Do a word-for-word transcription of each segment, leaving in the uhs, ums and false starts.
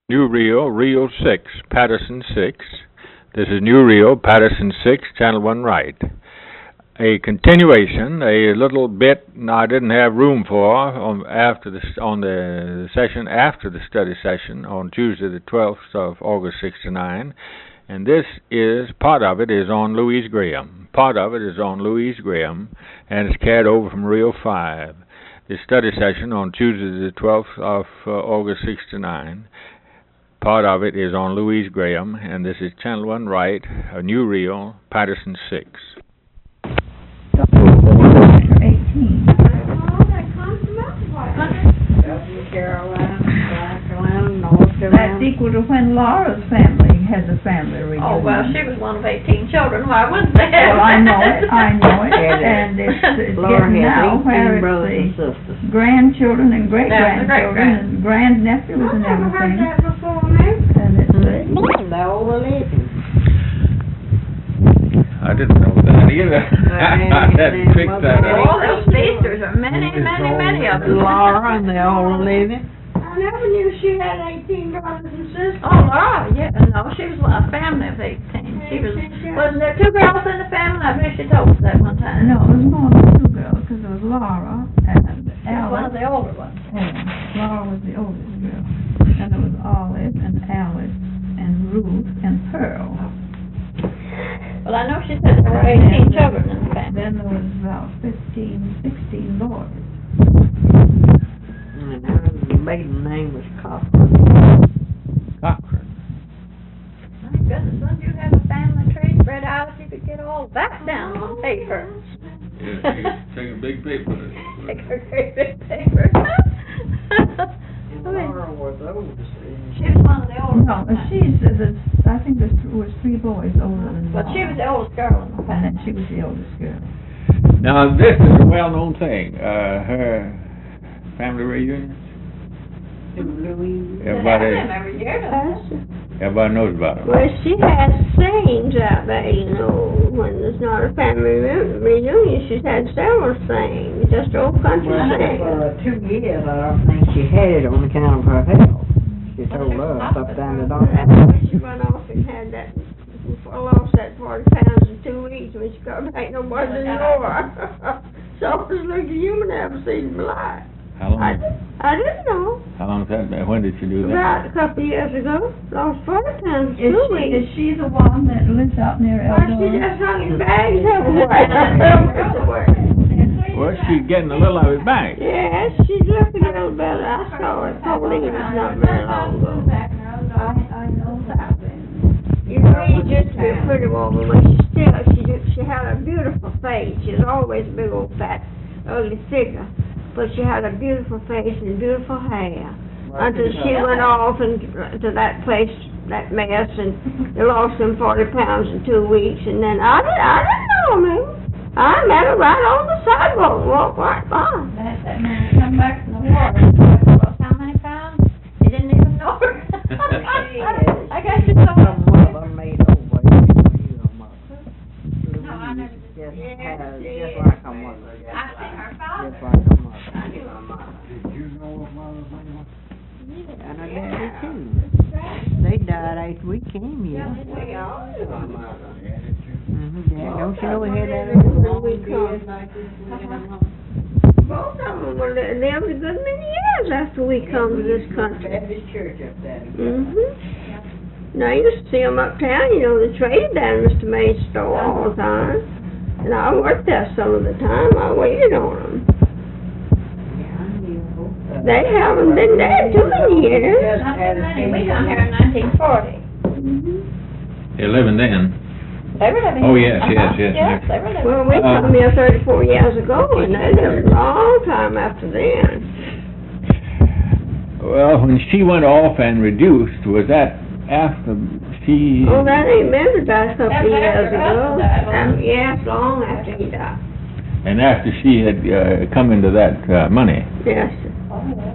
New Rio, Rio six, Patterson six. This is New Rio, Patterson six, Channel one right. A continuation, a little bit I didn't have room for on after the on the session after the study session on Tuesday the twelfth of August sixty-nine, and this is part of it is on Louise Graham. Part of it is on Louise Graham, and it's carried over from Rio five. The study session on Tuesday the twelfth of uh, August sixty-nine. Part of it is on Louise Graham, and this is Channel one right, a New Rio, Patterson six. eighteen. That's equal to when Laura's family has a family reunion. Oh, well, she was one of eighteen children. Why wasn't that? Well, I know it, I know it, and it's, it's getting now where it's the grandchildren and great-grandchildren and grandnephews and everything. And it's the old living. I didn't know that either. I hadn't picked that up. All those feasters are many, many, many of them. Laura and the old living. I never knew she had eighteen brothers and sisters. Oh, Laura, yeah, no, she was a family of eighteen. She was, wasn't there two girls in the family? I bet she told us that one time. no, it was more than two girls, because there was Laura and Alice. One of the older ones. Yeah, Laura was the oldest girl. And there was Olive and Alice and Ruth and Pearl. Well, I know she said there were eighteen children in the family. Then there was about fifteen, sixteen boys. And her maiden name was Cochran. Cochran. My goodness, when you have a family tree spread out, if you could get all that down on paper. Yeah, take a big paper. Take a great big paper. And Laura was the oldest. She was one of the oldest. No, but she's, uh, the, I think there was three boys older than But Laura. she was the oldest girl in the And family. then she was the oldest girl. Now, this is a well-known thing. Uh, her family reunion. Louise. Everybody, They have them every year, don't they? everybody knows about it. Well, she has sayings out there, you know, when there's not a family reu- reunion, she's had several sayings, just old country Well, sayings. for two years, I don't think she had it on account of her health. She told us up down the That's doctor. when she run off and had that, lost that forty pounds in two weeks when she got back, nobody didn't know her. So it was like a human ever seen in my life. How long? I, I didn't know. How long has that been? When did she do that? About a couple of years ago, lost forty pounds Is in two she, weeks. is she the one that lives out near Why, she Eldora? just hung in bags everywhere. Well, she's getting a little of it back. Yes, she's looking a little better. I saw her totally not very long ago. I, I know that. You really just be a pretty woman, but she still, she just, she had a beautiful face. She was always a big old fat, ugly figure. But she had a beautiful face and beautiful hair. Until she went off and to that place, that mess, and they lost them forty pounds in two weeks. And then I didn't, I didn't know me. I met her right on the sidewalk, walked right by. That, that man come back from the war, lost how many pounds? He didn't even know her. I guess you saw her. Some mother made over you, mother. No, I never did. Just, Yes, had- yes. just like her mother. I seen her father. Just like her mother. I knew her mother. And her daddy too. They died after we came here. We all knew her mother. Mm-hmm, yeah, don't you know we had that When we come. Both of them were li- lived a good many years after we come to this country. Baptist church up there. Mm-hmm. Now, I used to see them uptown, you know, they traded down at Mister May's store all the time. And I worked there some of the time, I waited on them. They haven't been there too many years. Not too many. We come here in nineteen forty. They're living then. They were living. Oh, yes, uh-huh, yes, yes, Yes, yes. they were living. Well, we Uh, come here thirty-four years ago, and they lived a long time after then. Well, when she went off and reduced, was that after she... Oh, that ain't been about a couple That of was years after her ago. husband died, wasn't Um, yes, long after he died. And after she had uh, come into that uh, money. Yes. Oh, yeah.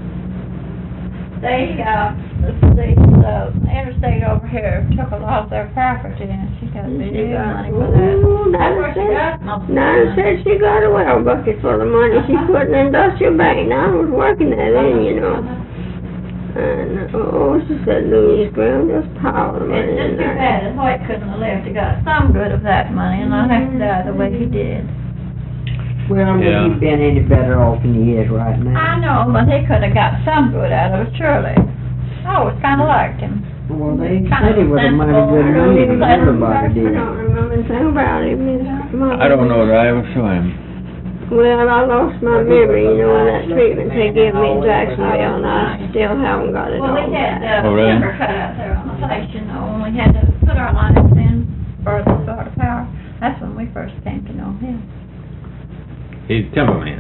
They, uh, the, the, the interstate over here took a lot of their property, and she got big money for that. Ooh, That's Nana where she got said, most of the Nana money. said she got a well bucket full of money she put in the industrial bank. Now I was working that in, you know. And, oh, she said Louise Graham just piled the money It's in just too there. bad that Hoyt couldn't have lived. He got some good of that money and not have to die the way he did. Well, Yeah. would he been any better off than he is right now? I know, but he could have got some good out of it, surely. I always kind of liked him. Well, they Kind said he of was a mighty sensible. good I man, don't and everybody I did. don't remember anything about him. His mother- I don't know that I ever saw him. Well, I lost my memory, you know, in that treatment they gave me in Jacksonville, and I still haven't got it all Well, we had, back. uh, Oh, really? timber cut out there on the place, you know, and we had to put our lines in for the sort of power. That's when we first came to know him. He's timberman.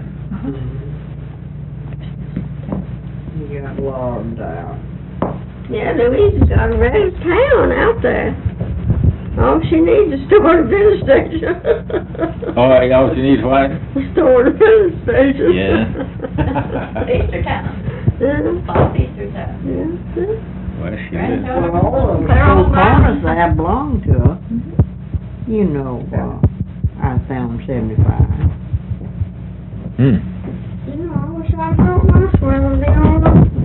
He got logged out. Yeah, Louise has got a regular town out there. All she needs is to start a filling station. Oh, all she needs what? Start a filling station. Yeah. Easter town, Yeah, South Easter town. yeah, yeah. Well, she Grand did. Town. Well, all of the Clear on four down. corners there belong to her. You know, uh, I found seventy-five. Hmm. You know, I wish I'd brought my swim down.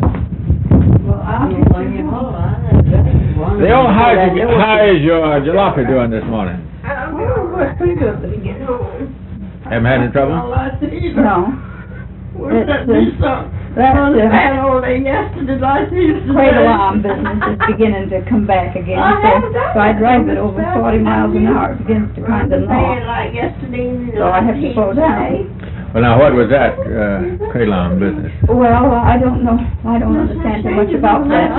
Well, I'll You just bring leave him him home. alone. Leo, how's, your- how is your jalopy doing this morning? I don't know, but pretty good when you get home. Haven't had any trouble? No, Where's that It's, uh, new song? that's On the the bad old day yesterday, like yesterday. cradle arm business is beginning to come back again, I so, haven't done so I that. drive it over forty miles an hour, it begins to kind of Saying gnaw. like yesterday, you So know, I have to slow down. Well, now, what was that, uh, cradle business? Well, I don't know, I don't understand too much about that.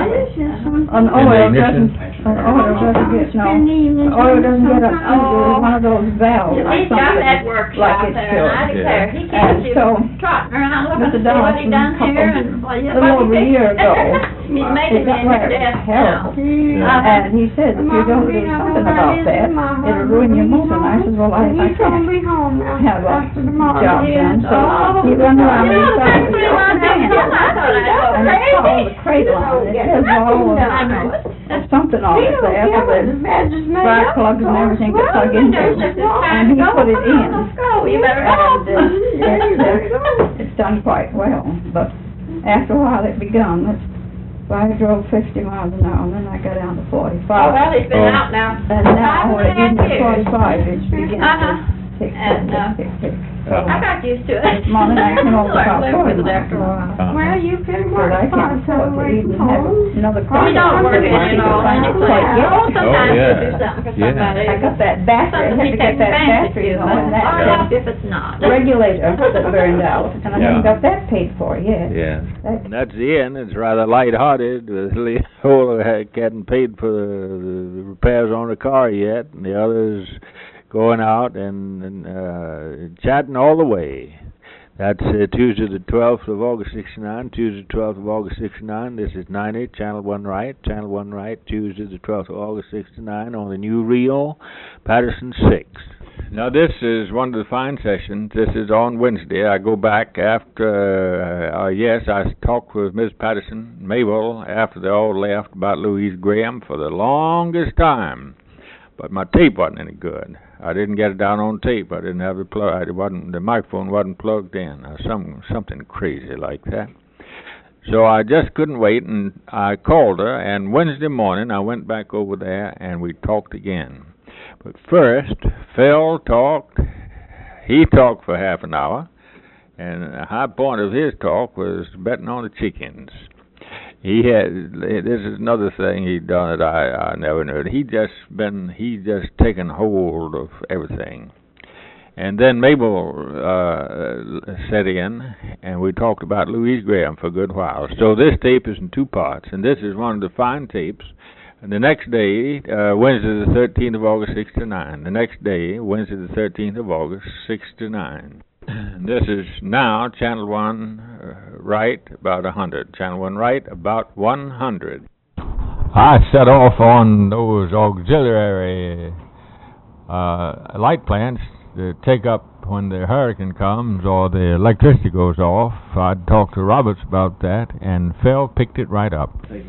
An oil doesn't, an oil doesn't get, no, an oil doesn't get up through one of those valves or He's got that something workshop like it there, and I should. declare, he And keeps you so, trotting around looking to Mister see what he done Donaldson, here couple- and what he. a little over a year ago, He's making it me got in his rather desk now. terrible. Yeah. And he said, if you don't do something about that, it'll ruin your motor. And I said, well, I, I He's gonna can't be home now have a after tomorrow. job done, so Oh. he runs around and he Yeah, starts thanks with for the letting me know. I thought I'd go And it's called the cradle on it, it has all I know of, it. there's something on it there, for the spark plugs and everything to plug into, and he put it in. You better go. And, uh, it's, uh, it's done quite well, but after a while it begun, it's, so I drove fifty miles an hour, and then I got down to Oh, forty-five. well, he's been Oh. out now. And now, when it gets to forty-five, it's beginning Uh-huh. to tick, tick, And, uh, tick, tick, tick. Uh, I got used to it. This morning I came over Learned to about live forty with it miles after a an hour. while. Uh-huh. Well, you can But work I can't five afford to away even from have home. another We car. don't work it, you know, Find it quite anything. yet. Oh, sometimes Oh, we yeah. do something for Yeah. somebody. I got that battery, I Something had he to get takes that fancy battery to, going, but that, off uh, if it's not. regulator that burned out, and I Yeah. haven't got that paid for yet. Yeah. That- And that's the end. It's rather lighthearted. The whole hadn't paid for the, the repairs on the car yet, and the others going out and, and uh, chatting all the way. That's uh, Tuesday the twelfth of August sixty-nine, Tuesday the twelfth of August sixty-nine. This is ninety, Channel one Right, Channel one Right, Tuesday the twelfth of August sixty-nine on the new Rio, Patterson six. Now this is one of the fine sessions. This is on Wednesday. I go back after, uh, uh, yes, I talked with Miss Patterson, Mabel, after they all left about Louise Graham for the longest time. But my tape wasn't any good. I didn't get it down on tape. I didn't have the plug. It wasn't, the microphone wasn't plugged in, or some something crazy like that. So I just couldn't wait, and I called her. And Wednesday morning, I went back over there, and we talked again. But first, Phil talked. He talked for half an hour, and the high point of his talk was betting on the chickens. He had, this is another thing he'd done that I, I never knew. He just been, he just taken hold of everything. And then Mabel uh, set in, and we talked about Louise Graham for a good while. So this tape is in two parts, and this is one of the fine tapes. And the next day, uh, Wednesday the thirteenth of August, sixty-nine. The next day, Wednesday the thirteenth of August, sixty-nine. This is now Channel one uh, Right, about one hundred. Channel one Right, about one hundred. I set off on those auxiliary uh, light plants to take up when the hurricane comes or the electricity goes off. I'd talk to Roberts about that, and Phil picked it right up. Yes.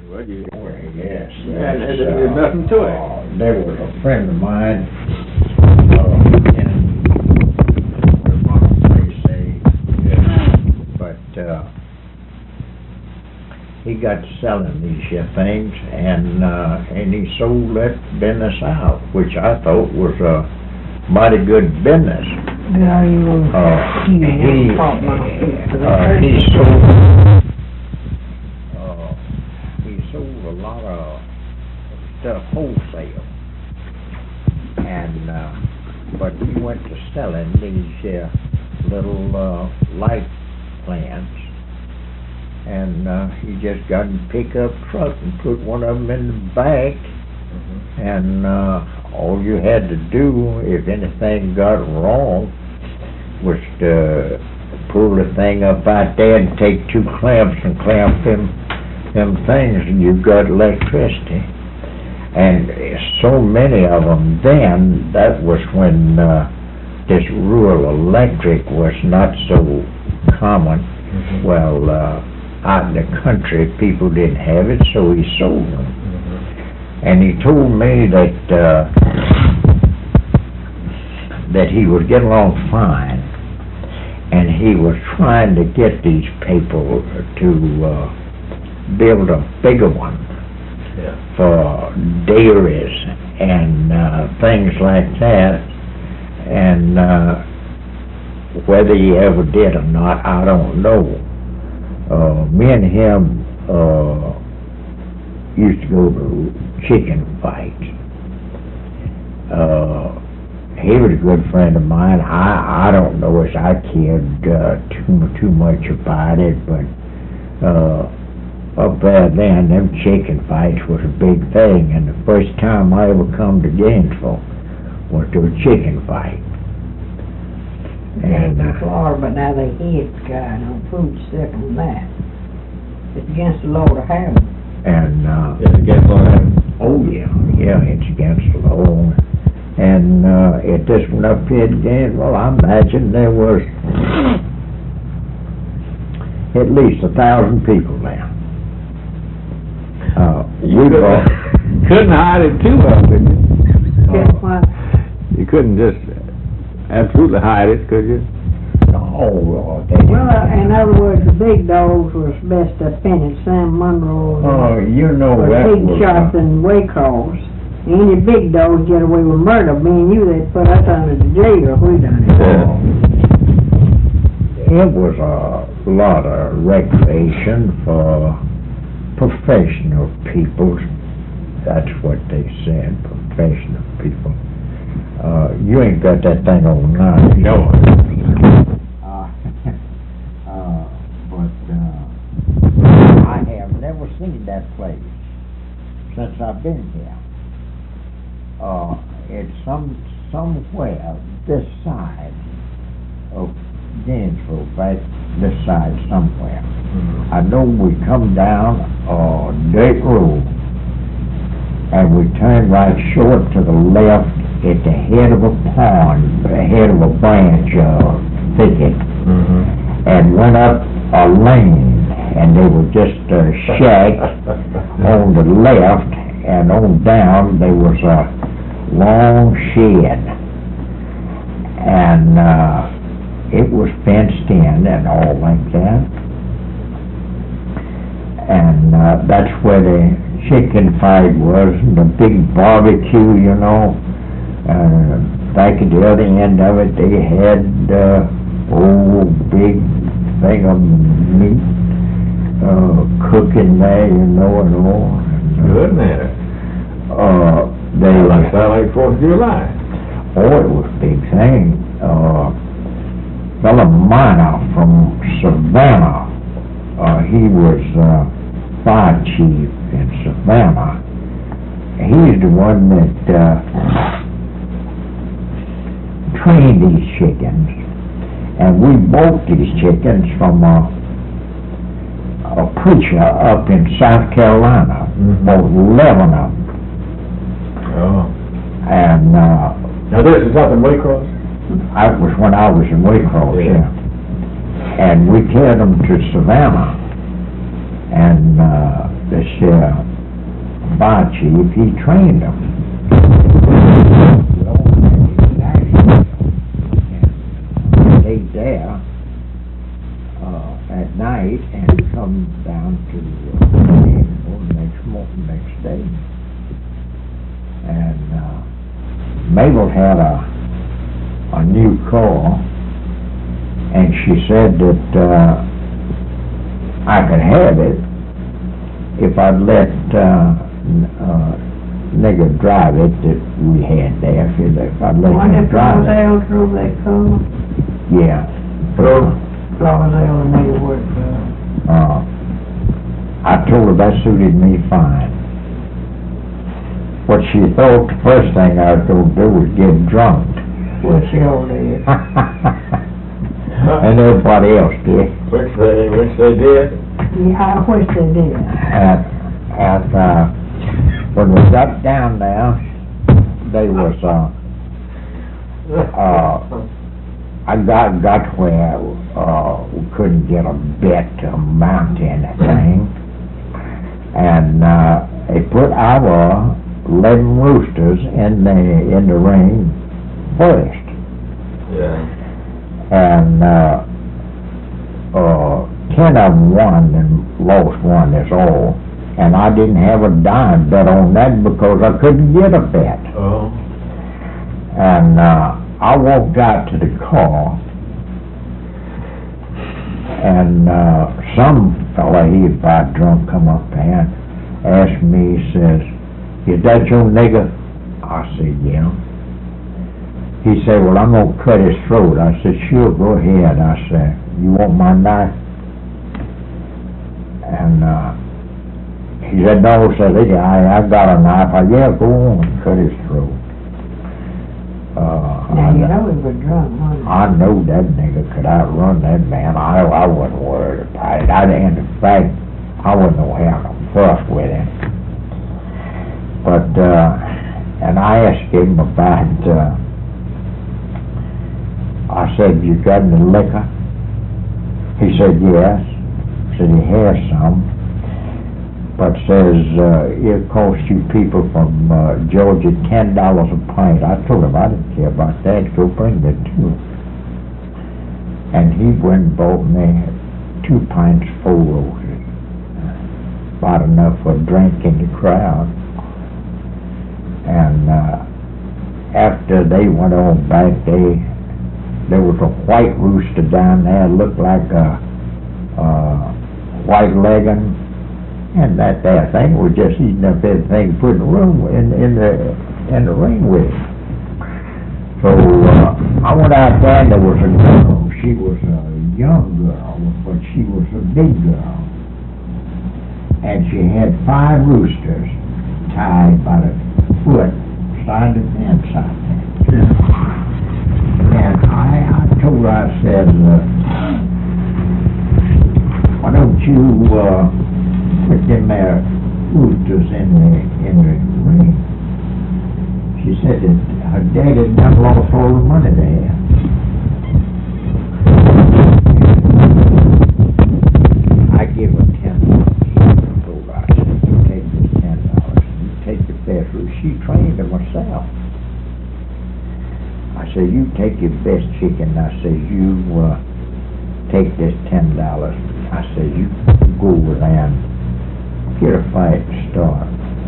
Yeah, there- there's nothing to it. Uh, there was a friend of mine, uh, in the wrong place, they, but, uh, he got to selling these here things, and, uh, and he sold that business out, which I thought was a mighty good business. Yeah, you know, Uh, he, he, uh, uh, he sold, uh, he sold a lot of stuff wholesale. And, uh, but he went to selling these, uh, little, uh, light plants. And, uh, he just got a pickup truck and put one of them in the back. And, uh, all you had to do, if anything got wrong, was to pull the thing up out there and take two clamps and clamp them, them things, and you got electricity. And so many of them then, that was when, uh, this rural electric was not so common. Mm-hmm. Well, uh, out in the country, people didn't have it, so he sold them. And he told me that, uh, that he was getting along fine, and he was trying to get these people to, uh, build a bigger one Yeah. for dairies and, uh, things like that. And, uh, whether he ever did or not, I don't know. Uh, me and him, uh, used to go to chicken fights. Uh, he was a good friend of mine. I, I don't know as I cared, uh, too, too much about it, but, uh, up there then, them chicken fights was a big thing, and the first time I ever come to Gainesville was to a chicken fight. And, in uh, Florida, but now they hate God on food stuff on that. It's against the law to have them. and, uh, It's against all that. oh yeah, yeah, it's against the law. And, uh, at this one up here in Gainesville, I imagine there was at least a thousand people there. Uh, You we couldn't, bought, couldn't hide it too well, could you? Guess what? You couldn't just absolutely hide it, could you? oh, they, Well, uh, in other words, the big dogs was best offended, Sam Monroe, oh, you know was that big was, shots uh, and Waycross. Any big dogs get away with murder, me and you, they'd put us under the jail if we done it. uh, it was a lot of recreation for professional people. That's what they said, professional people. Uh, you ain't got that thing on now. No. Uh, uh, but, uh, I have never seen that place since I've been here. Uh, it's some, somewhere this side of Gainesville, right this side somewhere. I know we come down a dirt road, and we turn right short to the left at the head of a pond, the head of a branch, uh, thicket, Mm-hmm. and went up a lane, and there was just a shack on the left, and on down there was a long shed, and, uh, it was fenced in and all like that. And, uh, that's where the chicken fight was, and the big barbecue, you know. Uh, back at the other end of it, they had, uh, old big thing of meat, uh, cooking there, you know, and all. Good matter. Uh, they, Like, sound like Fourth of July. oh, it was a big thing. Uh, fella miner from Savannah, uh, he was, uh, fire chief in Savannah. He's the one that, uh, trained these chickens. And we bought these chickens from a, a preacher up in South Carolina, Mhm. bought eleven of them. Oh. And, uh, Now this is up in Waycross? that was when I was in Waycross, Yeah. yeah. And we carried them to Savannah. And, uh, this, uh, fire chief, he trained them. Stayed there, uh, at night and come down to Mabel had a, a new car, and she said that, uh, I could have it if I'd let, uh, uh, nigger drive it that we had there, if if I'd let One him that drive it. Florzel drove that car, Yeah. Florzel and they worked, uh, Uh, I told her that suited me fine. What she thought the first thing I was gonna do was get drunk. well, she already is. And everybody else did. Which they, which they did. Yeah, I wish they did. And, and, uh, when we got down there, they was, uh, uh, I got, got where, uh, we couldn't get a bet to mount anything. And, uh, they put our eleven roosters in the, in the ring first. Yeah. And, uh, uh, ten of them won and lost one, that's all. And I didn't have a dime bet on that because I couldn't get a bet. Oh. And, uh, I walked out to the car, and, uh, some fella, he had about drunk, come up there and asked me, he says, "Is that your nigger?" I said, "Yeah." He said, "Well, I'm gonna cut his throat." I said, "Sure, go ahead." I said, "You want my knife?" And, uh, he said, "No," said he, I, I got a knife. I, "Yeah, go on, cut his throat." Uh, Now, you I, know he was drunk, wasn't he? I know that nigga could outrun that man. I, I wasn't worried about it. I didn't, in fact, I wasn't no having a fuss with him. But, uh, and I asked him about, uh, I said, "You got any liquor?" He said, "Yes." Said he has some, but says, uh, "It costs you people from, uh, Georgia ten dollars a pint." I told him I didn't care about that, go bring me two. And he went and bought me two pints full roses, about enough for a drink in the crowd. And, uh, after they went on back, they, there was a white rooster down there, looked like a, uh, white legging, and that there thing was just eating up everything, put in the room, in, in the, in the ring with it. So, uh, I went out there and there was a girl, she was a young girl, but she was a big girl. And she had five roosters tied by the foot, side of the fence out there. And I, I told her, I said, uh, "Why don't you, uh, put them there roosters in the, in the ring?" She said that her daddy done lost all the money they had. I gave her ten dollars. I told her, I said, "You take this ten dollars, you take the best rooster." She trained her myself. I said, "You take your best chicken." I said, "You, uh, take this ten dollars. I said, "You go over there and get a fight to start."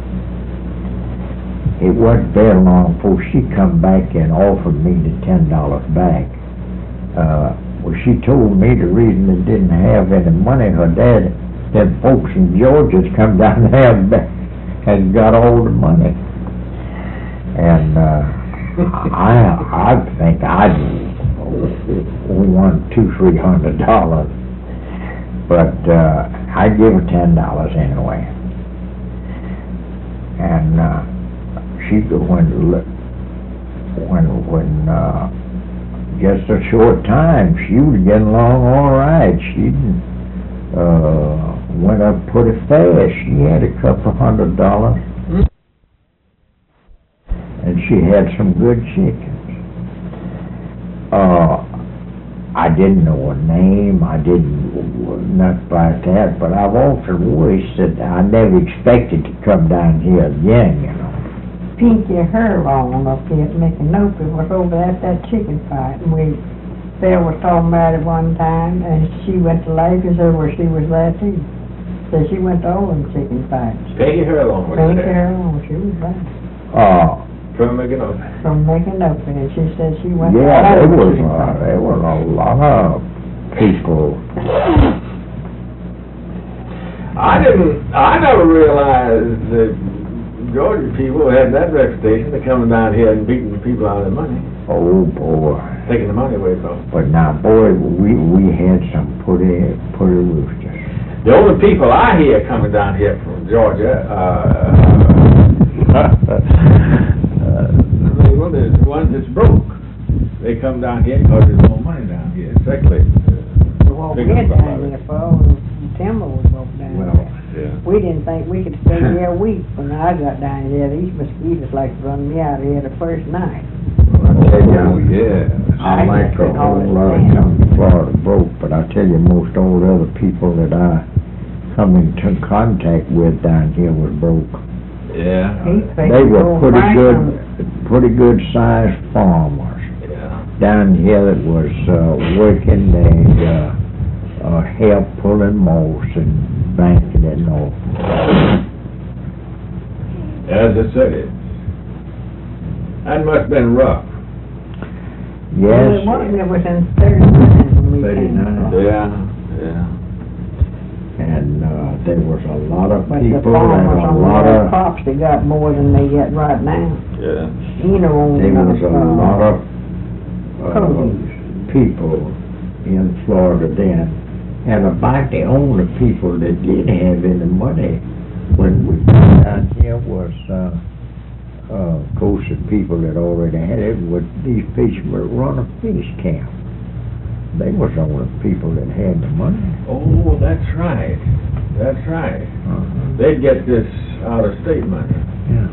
It wasn't very long before she come back and offered me the ten dollars back. Uh, well, she told me the reason they didn't have any money, her dad, them folks in Georgia's come down there and, and got all the money. And, uh, I, I think I'd won two, three hundred dollars. But, uh, I give her ten dollars anyway. And, uh, she go when, when, when, uh, just a short time, she was getting along all right. She, uh, went up pretty fast. She had a couple hundred dollars. And she had some good chickens. Uh, I didn't know her name, I didn't, nothing like that, but I've often wished that I never expected to come down here again, you know. Pinky Hurlong up here at Micanopy was over at that chicken fight, and we, Phil was talking about it one time, and she went to Lakers over, she was there too. So she went to all them chicken fights. Peggy Hurlong was Pinky there. Hurlong, she was there. Uh, From Micanopy. from Micanopy, and she said she went. Yeah, all there over was, chicken uh, fight. there was a lot of people. I didn't, I never realized that Georgia people had that reputation of coming down here and beating people out of their money, Oh, boy. taking the money away from them. But now, boy, we, we had some pretty, pretty roosters. The only people I hear coming down here from Georgia, uh, uh, well, there's the ones that's broke. They come down here because there's no money down here. Secondly, uh, Well, we big had enough down about it. here for all the timber was broke down Well, there. Yeah. We didn't think we could stay here a week. When I got down here, these mosquitoes like to run me out of here the first night. I tell you, Oh, yeah. I I like a couldn't whole lot of understand. come to Florida broke, but I tell you, most all the other people that I come into contact with down here was broke. Yeah. He fixed They were old pretty good, Franklin. pretty good sized farmers Yeah. down here that was, uh, working and, uh, uh, help pulling moss and banking it and all. As I said, it, that must have been rough. Well, Yes. it was, it was in thirty-nine when we came. thirty-nine. across. Yeah, yeah. And, uh, there was a lot of But the people and farmers a on lot the of, crops, they got more than they get right now. Yeah. You know, on there was a uh, lot of, uh, produce. people in Florida then. And about the only people that did have any money when we came down here was, uh, uh, of course, the people that already had it, was these fishermen that run a fish camp. They was the only people that had the money. Oh, that's right. That's right. Uh-huh. They'd get this out-of-state money. Yeah.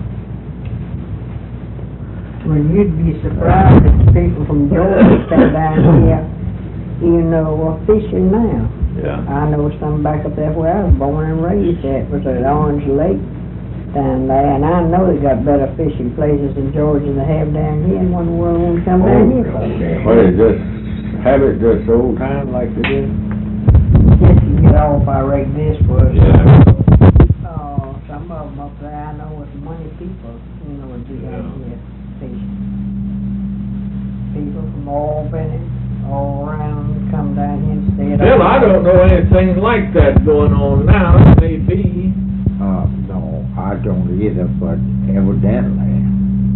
Well, you'd be surprised if the people from Georgia stay down here, you know, are fishing now. Yeah. I know some back up there where I was born and raised at, was at Orange Lake down there, and I know they got better fishing places in Georgia than they have down here, and one world won't come down here for. What is this? Have it just old time like they did? Just to get off, I reckon this was, Yeah. uh, some of them up there, I know was money people, you know, would be down here fishing. People from Albany, all around, come down here and stay at. Still, I don't know anything like that going on now. It may be. Uh, no, I don't either, but evidently,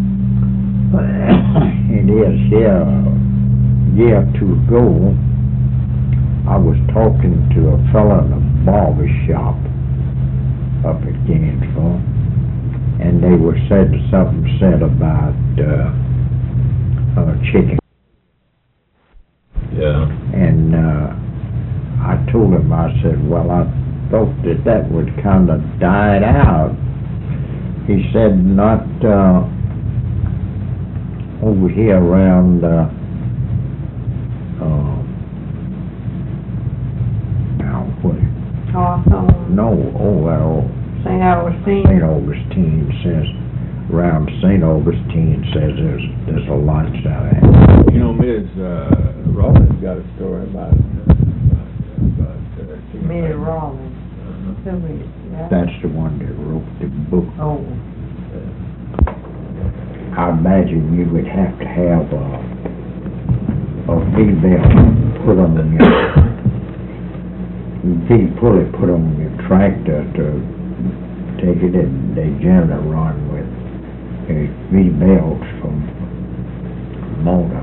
it is here, a year or two ago, I was talking to a fella in a barber shop up at Gainesville, and they were said something said about, uh, uh, chicken. Yeah. And, uh, I told him, I said, well, I thought that that would kind of died out. He said, not, uh, over here around, uh, uh, now, what, Hawthorne, no, oh, well, Saint Augustine. Saint Augustine says, around Saint Augustine says there's, there's a lot of that. You know, Miz uh, Rollins got a story about it. About, uh, chicken Minnie fight. Rollins. Who is that? That's the one that wrote the book. Oh, I imagine you would have to have a, a V-belt put on your, V-pulley put on your tractor to take it, and they generally run with a V-belts from motor.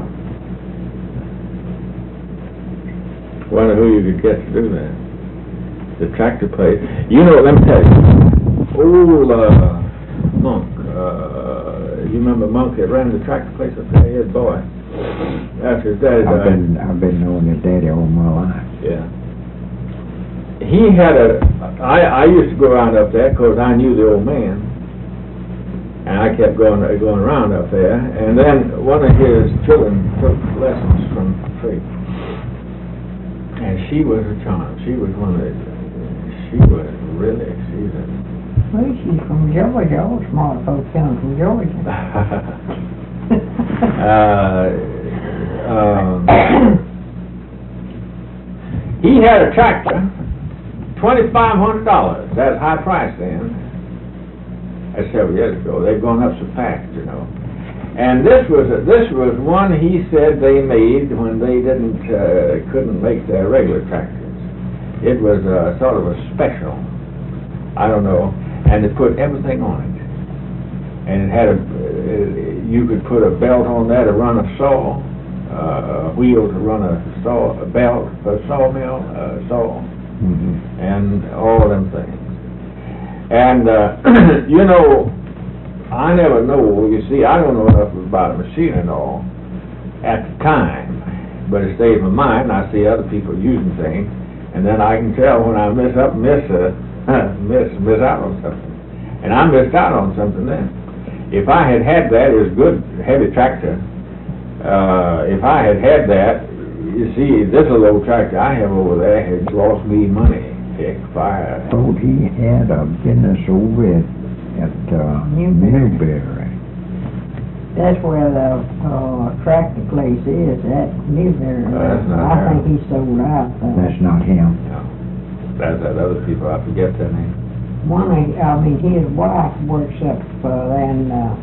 Wonder who you could get to do that. The tractor place. You know, let me tell you. Old, uh, Monk, uh, you remember Monk that ran the tractor place up there, his boy? After his daddy I've died. been, I've been knowing your daddy all my life. Yeah. He had a, I, I used to go around up there because I knew the old man. And I kept going, going around up there. And then one of his children took lessons from Faith. And she was a charm. She was one of the, she was really, she's a, well, she's from Georgia. All smart folks come from Georgia. uh, um, he had a tractor, twenty-five hundred dollars. That's high price then. A several years ago. They've gone up so fast, you know. And this was a, this was one he said they made when they didn't uh, couldn't make their regular tractors. It was a, sort of a special. I don't know. And they put everything on it. And it had a, uh, you could put a belt on that to run a saw, uh, a wheel to run a saw, a belt for a sawmill, a saw, mm-hmm. and all of them things. And, uh, you know, I never know, you see, I don't know enough about a machine and all at the time, but it stays in my mind. I see other people using things, and then I can tell when I miss up, miss, uh, miss, miss out on something. And I missed out on something then. If I had had that, it was good, heavy tractor. Uh, if I had had that, you see, this little old tractor I have over there has lost me money. Heck, fire. Thought he had a business over at, at uh, Newberry. That's where the uh, tractor place is, at Newberry. Uh, that's not I there. think he sold out there. That's not him. No, that's that other people. I forget their name. One of, I mean, his wife works up uh, in, uh,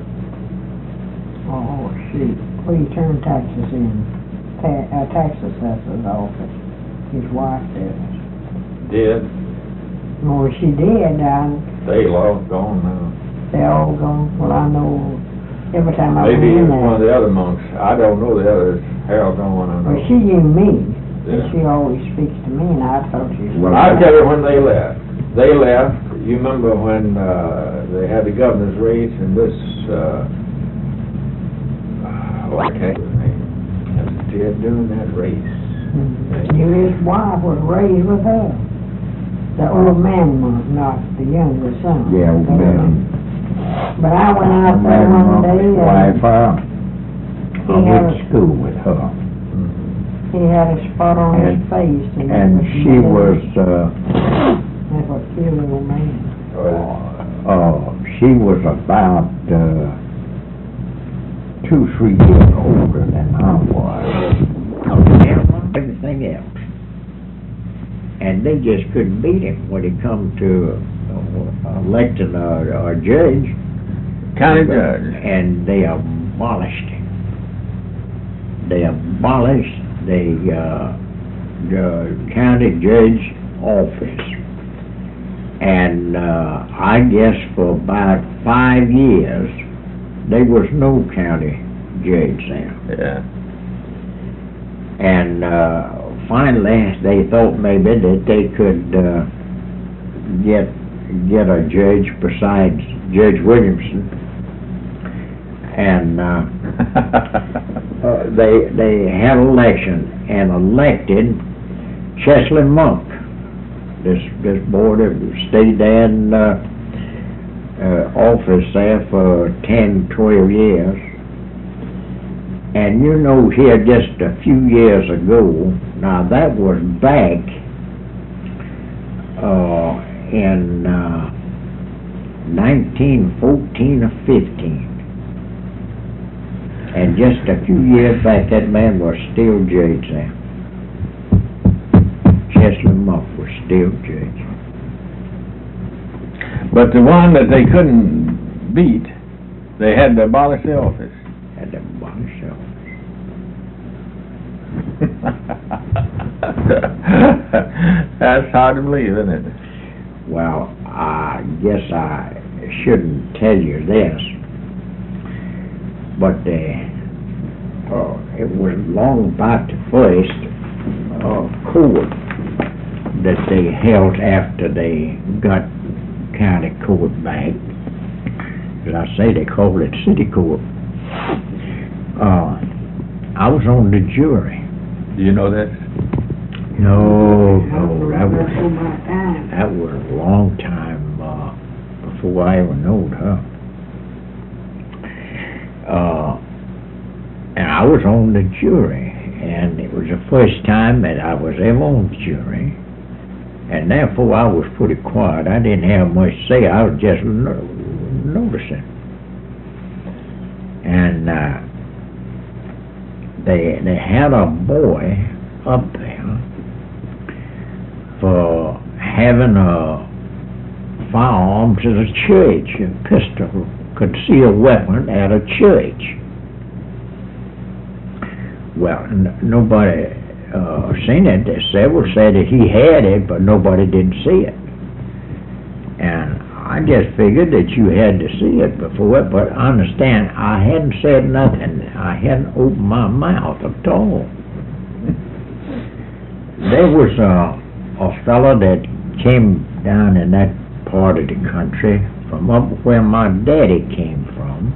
oh, shoot, where you turn taxes in, ta uh, tax assessor's office. His wife does. Did Well, she did, uh, they all gone now? they all gone. Well, I know every time I Maybe went in one of there. the other monks. I don't know the others. Harold don't want to know. Well, she knew me, and Yeah. she always speaks to me, and I thought she was. Well, I'll tell you when they left. They left. You remember when uh, they had the governor's race and this, uh, oh, I can't remember his name. Was Ted doing that race? Mm-hmm. Knew his wife was raised with her. The old man was, not the younger son. Yeah, old man. But I went out there Madam one day, Monk's and wife, uh, he I had went a, to school with her. he had a spot on his And- face. And, And she was, uh, That's what killed the old man. uh, she was about, uh, two, three years older than I was. And everything else. And they just couldn't beat him when it come to uh, electing a, a judge. County judge. And they abolished him. They abolished the, uh, the county judge office. And, uh, I guess for about five years, there was no county judge there. Yeah. And, uh, finally, they thought maybe that they could, uh, get, get a judge besides Judge Williamson. And, uh, uh, they, they had an election and elected Chesley Monk. This, this boy that stayed there in, uh, uh, office there for ten, twelve years. And you know, here just a few years ago, now that was back, uh, in, uh, nineteen fourteen or fifteen. And just a few years back, that man was still judge there. Chesley Monk was still judge. But the one that they couldn't beat, they had to abolish the office. Had to abolish the office. That's hard to believe, isn't it? Well, I guess I shouldn't tell you this, but uh, uh, it was long about the first uh, court that they held after they got county court back. As I say, they called it city court. Uh, I was on the jury. Do you know that? No, no, that was, that was a long time, uh, before I ever knowed her. Uh, and I was on the jury, and it was the first time that I was ever on the jury, and therefore I was pretty quiet. I didn't have much to say. I was just no noticing. And, uh, they, they had a boy up there for having a firearms at a church, a pistol, concealed weapon at a church. Well, n- nobody uh, seen it. Several said that he had it, but nobody didn't see it. And I just figured that you had to see it before, but understand, I hadn't said nothing. I hadn't opened my mouth at all. There was a, a fellow that came down in that part of the country from up where my daddy came from,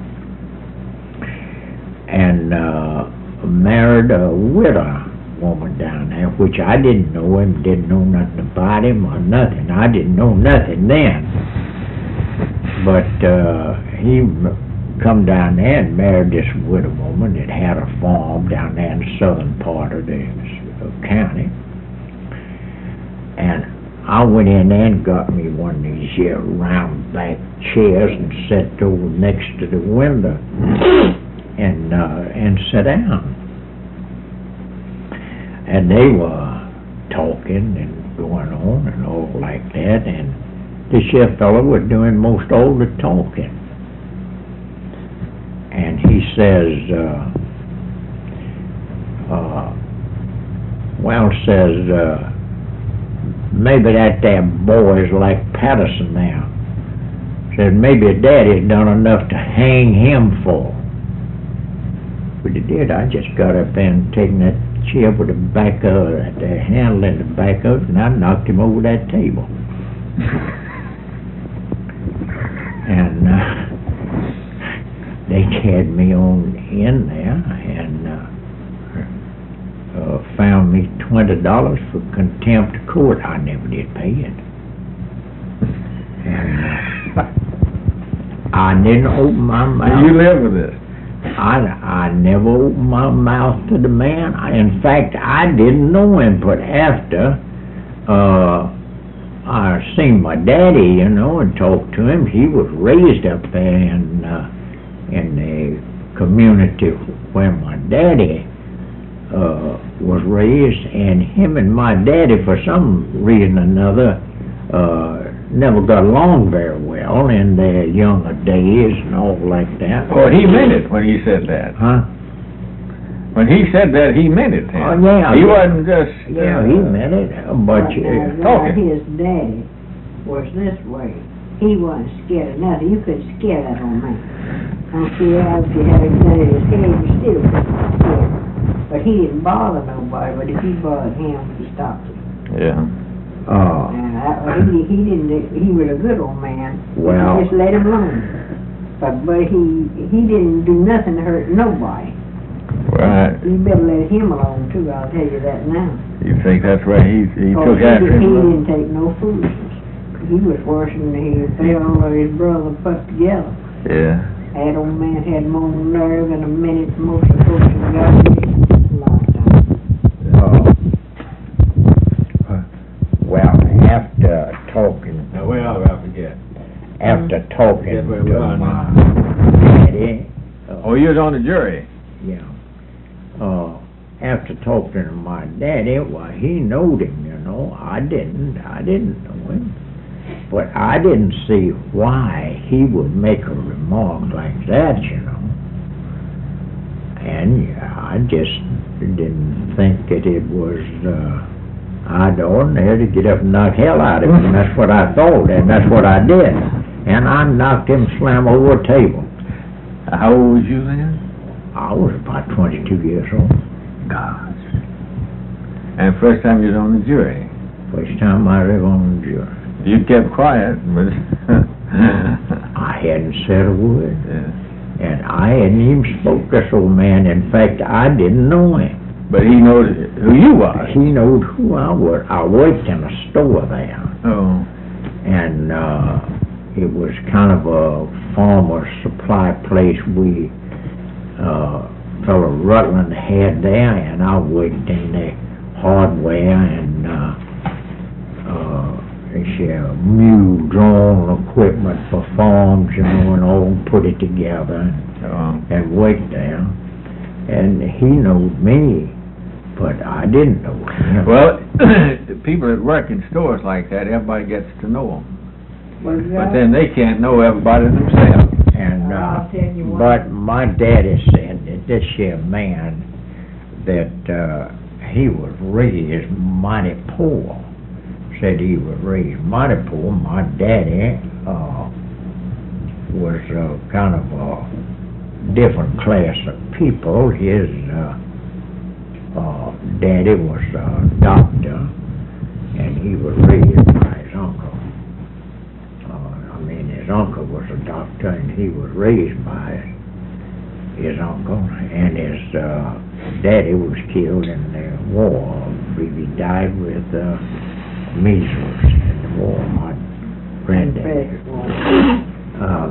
and uh, married a widow woman down there, which I didn't know him, didn't know nothing about him or nothing. I didn't know nothing then. But uh, he come down there and married this widow woman that had a farm down there in the southern part of the uh, county. And I went in there and got me one of these here round back chairs and sat over next to the window and uh, and sat down. And they were talking and going on and all like that, and this here fellow was doing most all the talking. And he says, uh, uh, well, says, uh, maybe that there boy's like Patterson now. Said maybe Daddy's done enough to hang him for. But he did. I just got up there and taken that chair with the back of it, the handle in the back of it, and I knocked him over that table. And uh, they had me on in there and uh, uh, found me twenty dollars for contempt of court. I never did pay it. And uh, I didn't open my mouth. You live with this? I, I never opened my mouth to the man. I, in fact, I didn't know him, but after uh, I seen my daddy, you know, and talked to him, he was raised up there in, uh, in the community where my daddy uh, was raised, and him and my daddy, for some reason or another, uh, never got along very well in their younger days and all like that. Well, he meant it when he said that. Huh? When he said that, he meant it. Oh, yeah. He wasn't just... Uh, Yeah, he meant it, but... But Uh, now, talking. his daddy was this way. He wasn't scared of nothing. You couldn't scare that old man. I don't care how if you had a gun in his head, you still couldn't scare him. But he didn't bother nobody, but if you bothered him, he stopped you. Yeah. uh, And I, he, he didn't, he was a good old man. Well- You just let him alone. But, but he, he didn't do nothing to hurt nobody. Right. You better let him alone too, I'll tell you that now. You think that's why he, he Oh, took he, after did- he him? didn't take no foolishness. He was worse than he they all of his brother put together. Yeah. That old man had more nerve in a minute than most of the folks in got in a lifetime. uh, well, after talking, Now, where are we? I forget. after talking Forget where we to are my now. daddy, uh, Oh, you was on the jury? yeah, uh, after talking to my daddy, well, he knowed him, you know. I didn't, I didn't know him. But I didn't see why he would make a remark like that, you know. And yeah, I just didn't think that it was, uh, I'd ordinary to get up and knock hell out of him. And that's what I thought, and that's what I did. And I knocked him slam over a table. How old was you then? I was about twenty-two years old. Gosh. And first time you was on the jury? First time I ever on the jury. You kept quiet, but... I hadn't said a word. Yeah. And I hadn't even spoke to this old man. In fact, I didn't know him. But he knows who you was. He knowed who I was. I worked in a store there. Oh. And uh, it was kind of a farmer supply place we, uh, fellow Rutland had there, and I worked in the hardware and uh, uh, this uh, mule drawn equipment for farms, you know, and all put it together and, Oh. and worked there. And he knowed me, but I didn't know him. Well, the people that work in stores like that, everybody gets to know them. But then they can't know everybody themselves. And, uh, I'll tell you what. but my daddy said that this here man, that, uh, he was raised mighty poor. Said he was raised mighty poor. My daddy, uh, was, uh, kind of a different class of people. His, uh, uh, daddy was a doctor, and he was raised by his uncle. Uh, I mean, his uncle was a doctor, and he was raised by his uncle, and his, uh, daddy was killed in the war. He died with, uh, measles in the war, my granddaddy. Uh,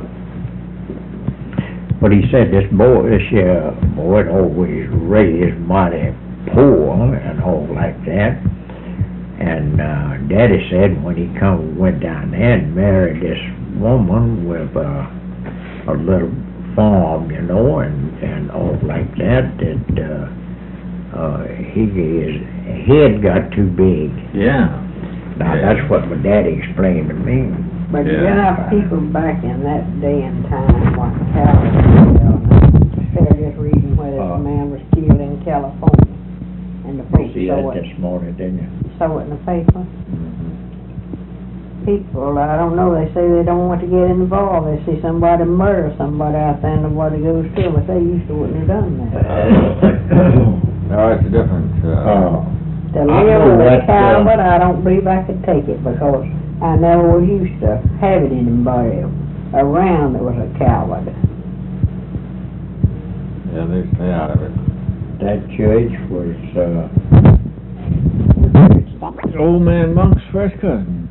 but he said this boy, this uh, boy had always raised mighty poor and all like that. And uh, Daddy said when he come went down there and married this woman with uh, a little farm, you know, and, and all like that, that uh, uh, he his head got too big. Yeah. Now, Yeah. that's what my daddy explained to me. But Yeah. enough people back in that day and time want California. Instead of just reading where this Uh. man was killed in California. And the You folks see saw that it, this morning, didn't you? saw it in the paper. People, I don't know, they say they don't want to get involved. They see somebody murder somebody out there and nobody goes to them, but they used to wouldn't have done that. No, it's a different, uh, Uh, To I live know with a that, uh, coward, I don't believe I could take it because I never was used to having anybody around that was a coward. yeah, they stay out of it. that church was, uh, Old man Monk's first cousin.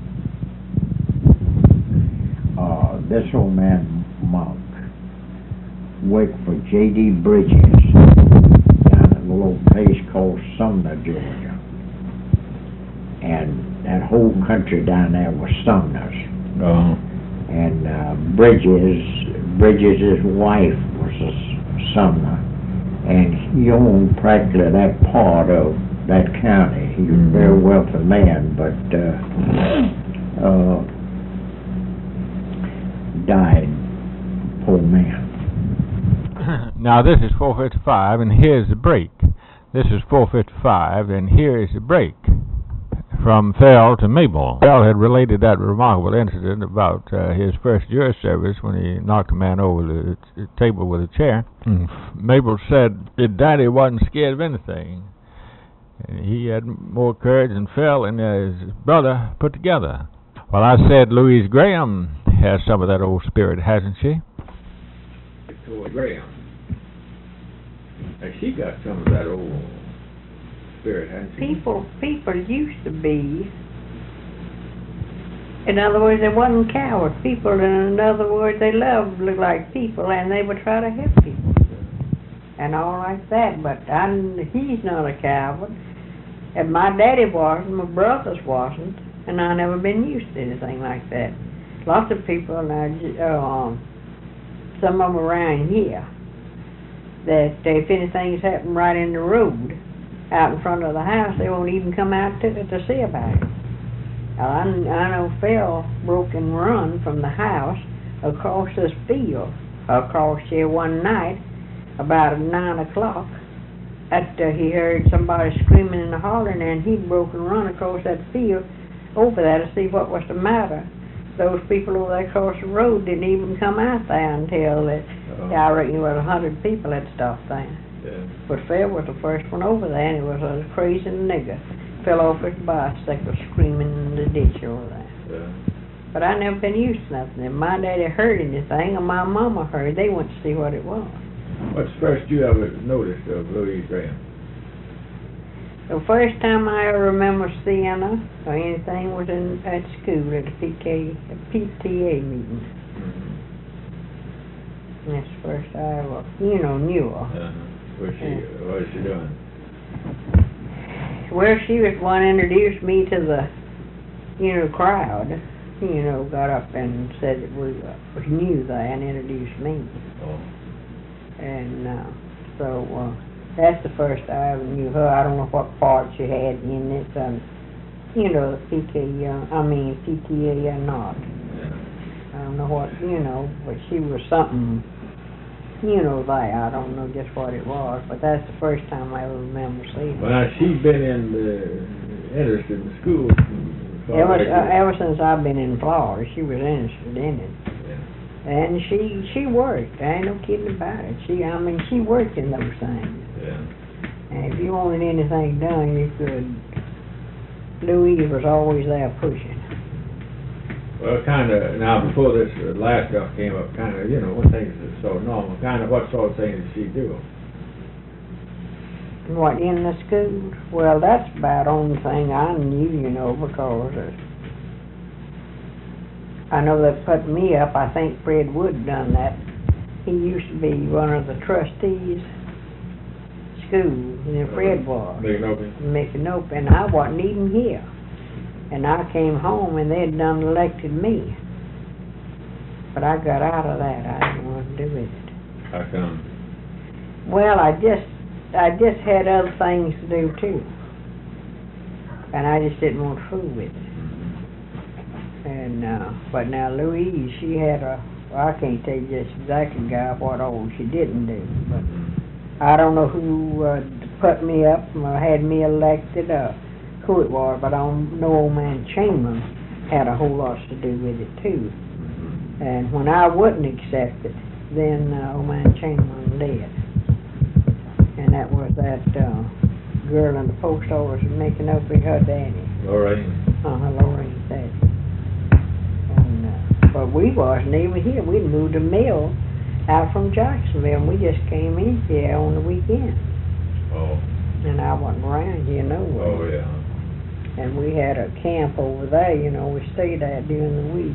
uh, this old man Monk worked for J D Bridges down at a little place called Sumner, Georgia. And that whole country down there was Sumner's. Oh. And uh, Bridges, Bridges' wife was a S- Sumner, and he owned practically that part of that county. He was a very wealthy man, but uh, uh, died, poor man. Now this is four fifty-five, and here's the break. This is four fifty-five, and here is the break. From Fell to Mabel. Fell had related that remarkable incident about uh, his first jury service when he knocked a man over the t- table with a chair. And Mabel said that Daddy wasn't scared of anything. And he had more courage than Fell and uh, his brother put together. Well, I said Louise Graham has some of that old spirit, hasn't she? Victoria Graham. Now, she got some of that old spirit, hasn't she? People, people used to be, in other words, they wasn't cowards. People, in other words, they loved look like people, and they would try to help people, and all like that. But I'm, he's not a coward, and my daddy wasn't, my brothers wasn't, and I never been used to anything like that. Lots of people now, um, some of them around here, that if anything's happened right in the road, out in front of the house, they won't even come out to to see about it. I, I know Phil broke and run from the house across this field, across here one night, about nine o'clock, after he heard somebody screaming and hollering, and he broke and run across that field over there to see what was the matter. Those people over there across the road didn't even come out there until that, Uh-huh. I reckon it was a hundred people had stopped there. Yeah. But Phil was the first one over there, and he was a crazy nigger. Fell off his bicycle screaming in the ditch over there. Yeah. But I never been used to nothing. If my daddy heard anything, or my mama heard, they went to see what it was. What's the first you ever noticed of Louise Graham? The first time I ever remember seeing her or anything was in at school at a P K, a P T A meeting. And that's the first I ever, you know, knew her. Uh-huh. What's she, what is she doing? Well, she was the one who introduced me to the, you know, crowd. You know, got up and said that we uh, was new there and introduced me. Oh. And uh, so uh, that's the first I ever knew her. I don't know what part she had in it, um, you know, the P K, uh, I mean P T A or not. I don't know what, you know, but she was something, you know, there. I don't know just what it was, but that's the first time I ever remember seeing her. Well, she's been in the, interested in school. Ever, uh, ever since I've been in Florida, she was interested in it. Yeah. And she, she worked. I ain't no kidding about it. She, I mean, she worked in those things. Yeah. And if you wanted anything done, you could. Louise was always there pushing. Well, kind of, now before this uh, last stuff came up, kind of, you know, when things are so normal, kind of what sort of things did she do? What, in the school? Well, that's about the only thing I knew, you know, because uh, I know they put me up. I think Fred Wood done that. He used to be one of the trustees school, and Fred was. Micanopy? Micanopy, and I wasn't even here. And I came home, and they had done elected me. But I got out of that. I didn't want to do with it. How come? Well, I just, I just had other things to do too, and I just didn't want to fool with it. And uh, but now Louise, she had a, well, I can't tell you just exactly guy what all she didn't do, but I don't know who uh, put me up or had me elected, uh, who it was, but I don't know old man Chamberlain had a whole lot to do with it too. And when I wouldn't accept it, then uh, old man Chamberlain did. And that was that uh, girl in the post office making up with her daddy. Lorraine. Uh-huh, Lorraine's daddy. And, uh, but we wasn't even here. We moved a mill out from Jacksonville, and we just came in here on the weekend. Oh. And I wasn't around here nowhere. Oh, yeah. And we had a camp over there, you know, we stayed at during the week.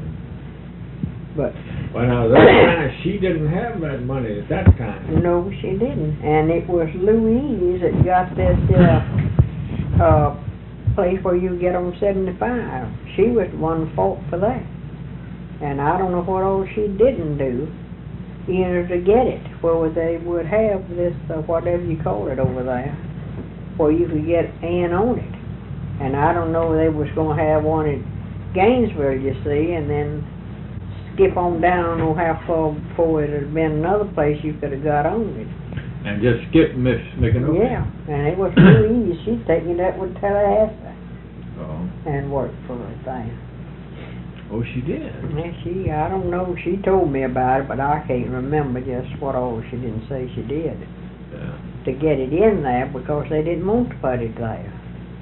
But well, now that time, she didn't have that money at that time. no, she didn't. And it was Louise that got this uh, uh, place where you get on seventy-five. She was the one that fought for that. And I don't know what all she didn't do, you know, to get it. Where they would have this, uh, whatever you call it over there, where you could get in on it. And I don't know, they was going to have one in Gainesville, you see, and then skip on down, I don't know how far before it had been another place you could have got on it. And just skip Miss Micanopy? Yeah, and it was really easy. She'd taken it up with Tallahassee Oh. and worked for her thing. Oh, she did? And she, I don't know, she told me about it, but I can't remember just what all she didn't say she did Yeah. to get it in there because they didn't want to put it there.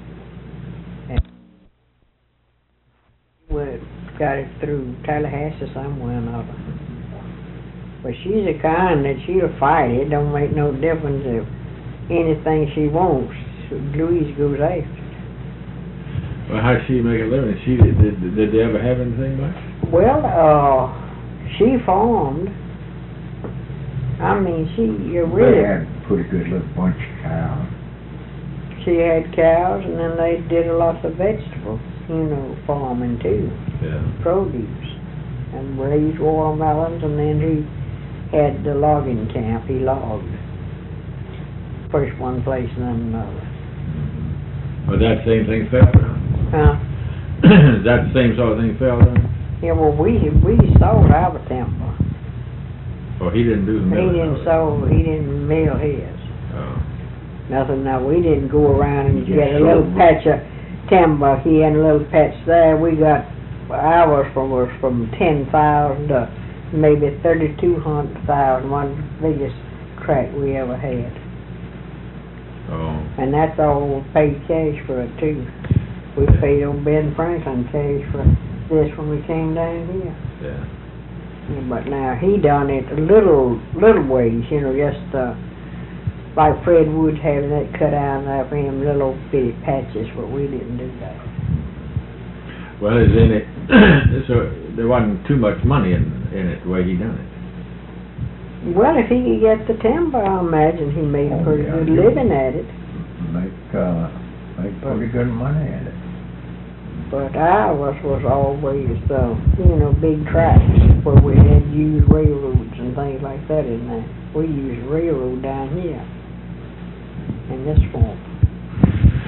And we got it through Tallahassee somewhere or another. But she's the kind that she'll fight. It don't make no difference if anything she wants, Louise goes after. Well, how'd she make a living? She did, did, did they ever have anything much? Well, uh, she farmed. I mean, she uh, They really, had a pretty good little bunch of cows. she had cows, and then they did a lot of vegetables, you know, farming too, Yeah. produce, and raised watermelons, and then he had the logging camp. He logged. First one place and then another. Well, that same thing fell down. Huh? That same sort of thing fell down? Yeah, well, we, we sold our timber. Oh, he didn't do the He milling didn't of it. sold, he didn't mill his. Oh. Nothing, now, we didn't go around and You get a just little sold patch of timber here and a little patch there. We got, ours from, was from ten thousand to maybe thirty-two hundred thousand, one of the biggest tract we ever had. Oh. And that's all paid cash for it too. We paid old Ben Franklin cash for this when we came down here. Yeah. But now, he done it a little, little ways, you know, just, uh, like Fred Wood having that cut out there for him, little bitty patches, but we didn't do that. Well, is in it, so there wasn't too much money in, in it the way he done it. Well, if he could get the timber, I imagine he made a Oh, pretty yeah, good he living at it. Make, uh, make pretty good money at it. But ours was always, uh, you know, big tracks where we had used railroads and things like that in there. We used railroad down here in this swamp.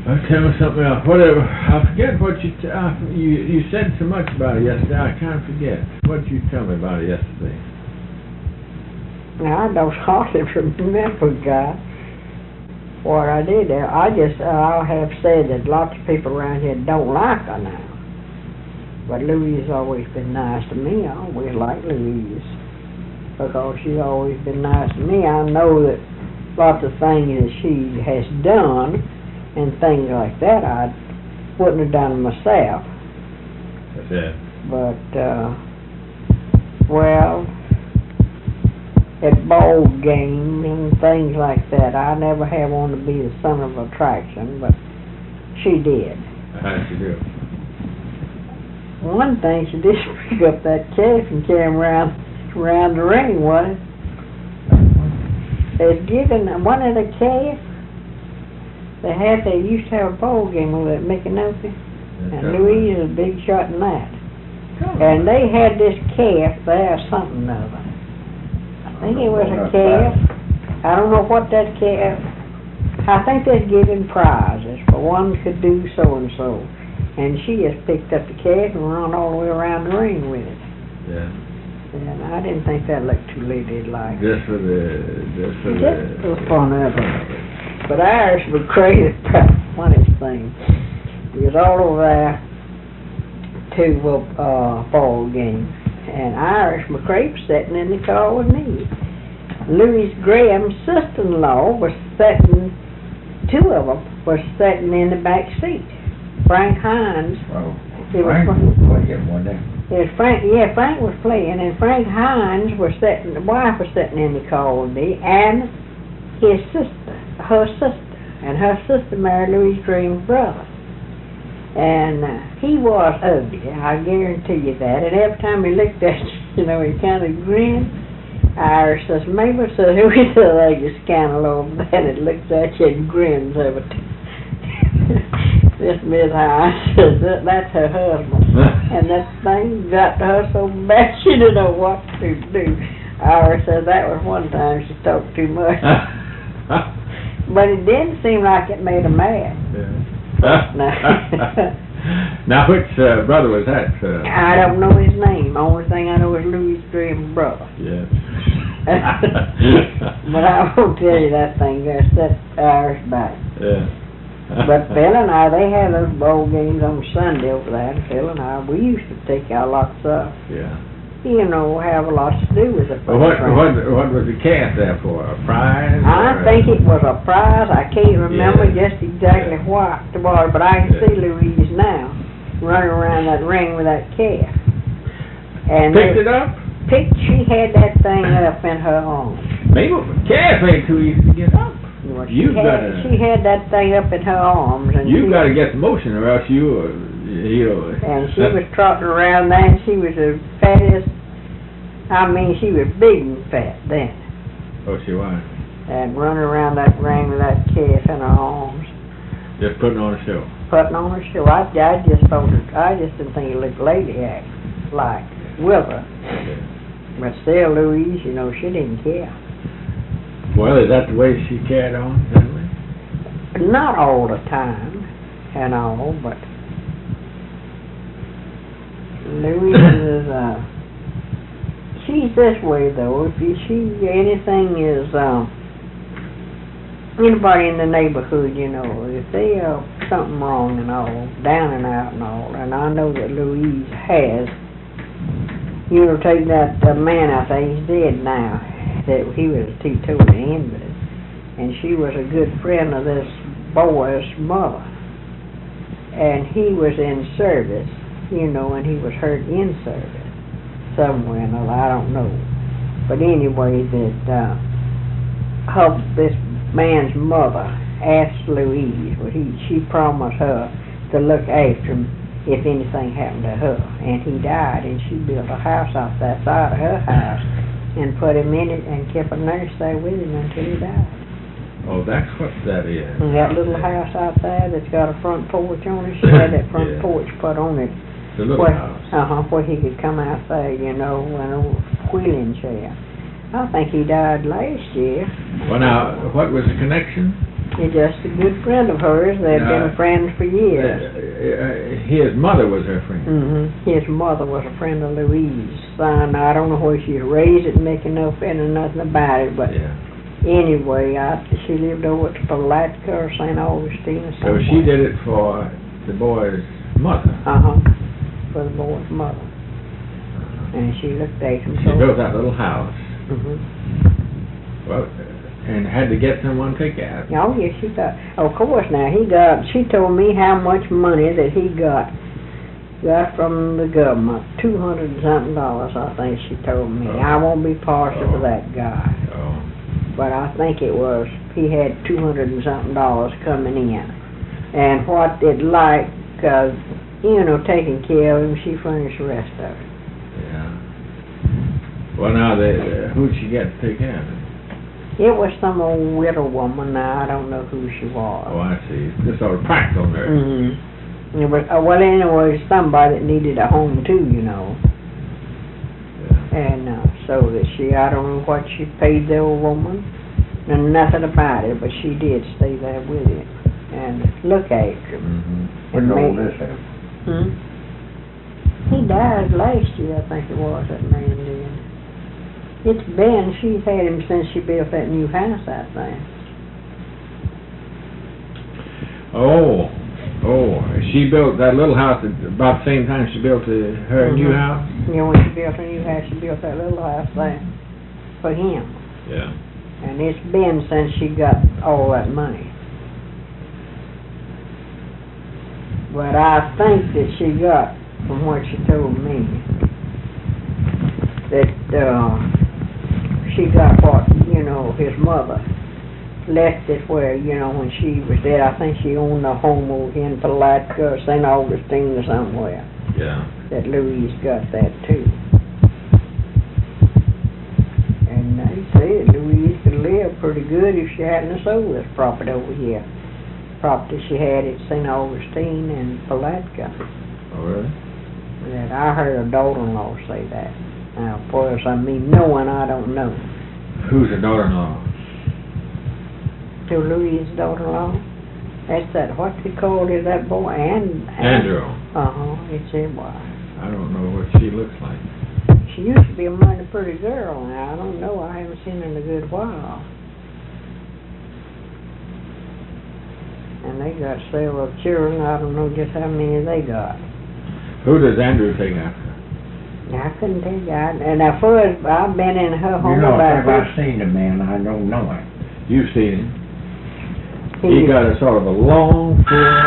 Uh, tell me something else. Whatever. I forget what you, t- uh, you you said so much about it yesterday. I kind of forget. What did you tell me about it yesterday? Now, I don't hardly remember, God, what I did there. I just, uh, I have said that lots of people around here don't like her now. But Louise has always been nice to me. I always liked Louise because she's always been nice to me. I know that lots of things that she has done and things like that I wouldn't have done myself. That's it. But, uh, well, at ball games and things like that, I never have wanted to be the center of attraction, but she did. How did she do? One thing, she did pick up that calf and carry him around, around the ring, wasn't it? They'd given one of the calf. They had, they used to have a ball game over at Micanopy, and Louise was a big shot in that. And they had this calf there, something of it. I think it was a calf. I don't know what that calf, I think they'd given prizes, for one could do so-and-so. And she just picked up the calf and run all the way around the ring with it. Yeah. And I didn't think that looked too ladylike. Just for the, just for Just the... for fun of it. But Irish were crazy about the funniest thing. We was all over there to a uh, ball game, and Irish McCrae was sitting in the car with me. Louise Graham's sister-in-law was sitting, two of them were sitting in the back seat. Frank Hines. Well, it Frank was, was playing one day. It was Frank, yeah, Frank was playing, and Frank Hines was sitting, the wife was sitting in the car with me, and his sister, her sister, and her sister married Louise Graham's brother. And uh, he was ugly, I guarantee you that. And every time he looked at you, you know, he kind of grinned. Irish says, Mabel says, who is the lady scandal over there that looks at you and grins over to This Miss Hines says, that, that's her husband. And that thing got to her so bad she didn't know what to do. Irish says that was one time she talked too much. But it didn't seem like it made her mad. Yeah. Now, which uh, brother was that? Uh, I don't know his name. Only thing I know is Louise Graham's brother. Yeah. But I won't tell you that thing. That's that Irish back. Yeah. But Phil and I, they had those bowl games on Sunday over there. And Phil and I, we used to take out lots of stuff. Yeah. You know, have a lot to do with it. Well, what, what, what was the calf there for? A prize? I think it was a prize. I can't remember yeah. just exactly yeah. what it was, but I can yeah. see Louise now running around that ring with that calf. And picked it up? Picked, she had that thing up in her arms. Maybe a calf ain't too easy to get up. Well, she, You've had, gotta, she had that thing up in her arms. And you've got to she, get the motion or else you... Uh, He'll, and she was trotting around there, and she was the fattest. I mean, she was big and fat then. Oh, she was. And running around that ring with that calf in her arms. Just putting on a show. Putting on a show. I, I just thought it, I just didn't think it looked ladylike, like with her. Yeah. But still, Louise, you know, she didn't care. Well, is that the way she carried on, generally? Not all the time, and all, but Louise is, uh, she's this way, though. If you, she, anything is, um, anybody in the neighborhood, you know, if they are something wrong and all, down and out and all, and I know that Louise has, you know, take that uh, man out there, he's dead now, that he was a teetotal invalid, and she was a good friend of this boy's mother, and he was in service, you know, and he was hurt in service somewhere, and I don't know, but anyway, that uh, her, this man's mother asked Louise, well, he, she promised her to look after him if anything happened to her, and he died, and she built a house out that side of her house and put him in it and kept a nurse there with him until he died. Oh, that's what that is. And that little house out there that's got a front porch on it, she had that front yeah. porch put on it. The little where, house. Uh-huh, where he could come out there, you know, in a wheeling chair. I think he died last year. Well, now, what was the connection? He's just a good friend of hers. They've Uh, been friends for years. Uh, his mother was her friend. hmm His mother was a friend of Louise' son. I don't know where she was raised at making no friend or nothing about it, but Yeah. anyway, I, she lived over at Palatka or Saint Augustine or So something. she did it for the boy's mother. Uh-huh, for the boy's mother. And she looked at him. She built that little house. hmm Well, and had to get someone to take care of it. Oh, yes, she got, of course now, he got, she told me how much money that he got, got from the government, two hundred and something dollars, I think she told me. Oh. I won't be partial to Oh. that guy, Oh. but I think it was, he had two hundred and something dollars coming in. And what it like, uh, you know, taking care of him, she furnished the rest of it. Yeah. Well, now, they, uh, who'd she get to take care of it? It was some old widow woman, now I don't know who she was. Oh, I see. Just sort of practical nurse. Mm-hmm. It was, uh, well, anyway, somebody that needed a home too, you know. Yeah. And uh, so that she, I don't know what she paid the old woman, and nothing about it, but she did stay there with him and look after him. Mm-hmm. And When all make- this happened? Hmm? He died last year, I think it was, that man did. It's been, she's had him since she built that new house out there. Oh, oh, she built that little house at about the same time she built uh, her new Mhm. house? You know, when she built her new house, she built that little house there for him. Yeah. And it's been since she got all that money. But I think that she got, from what she told me, that, uh, she got what, you know, his mother left it where, you know, when she was dead, I think she owned a home over here in Palatka or Saint Augustine or somewhere, Yeah. that Louise got that too. And they said Louise could live pretty good if she hadn't sold this property over here. Property she had at Saint Augustine and Palatka. Oh, really? That I heard her daughter-in-law say that. Now, of course, I mean, no one I don't know. Who's her daughter-in-law? To Louise's daughter-in-law. That's that, what they called it, that boy, and... Andrew. Uh-huh, it's his wife. I don't know what she looks like. She used to be a mighty pretty girl. Now, I don't know, I haven't seen her in a good while. And they got several children, I don't know just how many they got. Who does Andrew take after? I couldn't tell you, I, and at first, I've been in her home You know, about... if I've seen the man, I don't know him. You've seen him. He got a sort of a long, full